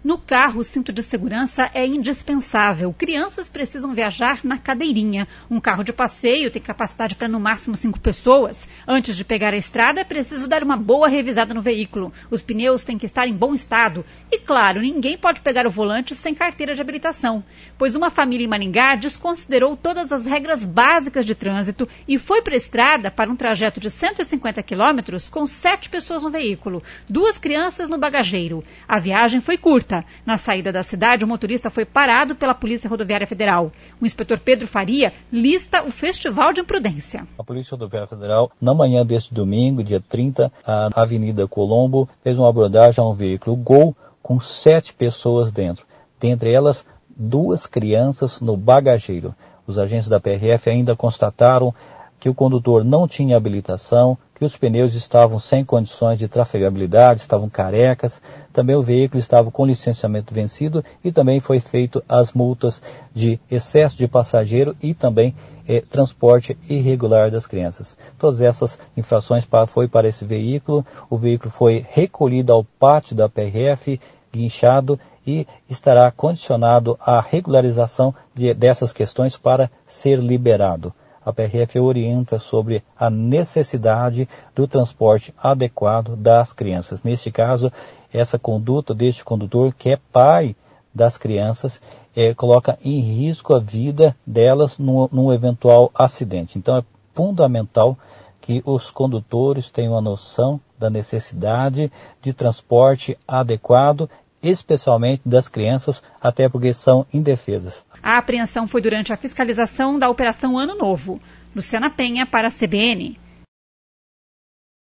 No carro, o cinto de segurança é indispensável. Crianças precisam viajar na cadeirinha. Um carro de passeio tem capacidade para no máximo 5 pessoas. Antes de pegar a estrada, é preciso dar uma boa revisada no veículo. Os pneus têm que estar em bom estado. E, claro, ninguém pode pegar o volante sem carteira de habilitação, pois uma família em Maringá desconsiderou todas as regras básicas de trânsito e foi para a estrada para um trajeto de 150 quilômetros com 7 pessoas no veículo, 2 crianças no bagageiro. A viagem foi curta. Na saída da cidade, o motorista foi parado pela Polícia Rodoviária Federal. O inspetor Pedro Faria lista o festival de imprudência. A Polícia Rodoviária Federal, na manhã deste domingo, dia 30, a Avenida Colombo, fez uma abordagem a um veículo Gol com 7 pessoas dentro. Dentre elas, 2 crianças no bagageiro. Os agentes da PRF ainda constataram que o condutor não tinha habilitação, que os pneus estavam sem condições de trafegabilidade, estavam carecas, também o veículo estava com licenciamento vencido e também foi feito as multas de excesso de passageiro e também transporte irregular das crianças. Todas essas infrações foi para esse veículo, o veículo foi recolhido ao pátio da PRF, guinchado e estará condicionado à regularização dessas questões para ser liberado. A PRF orienta sobre a necessidade do transporte adequado das crianças. Neste caso, essa conduta deste condutor, que é pai das crianças, coloca em risco a vida delas num eventual acidente. Então, é fundamental que os condutores tenham a noção da necessidade de transporte adequado, especialmente das crianças, até porque são indefesas. A apreensão foi durante a fiscalização da Operação Ano Novo. Luciana Penha para a CBN.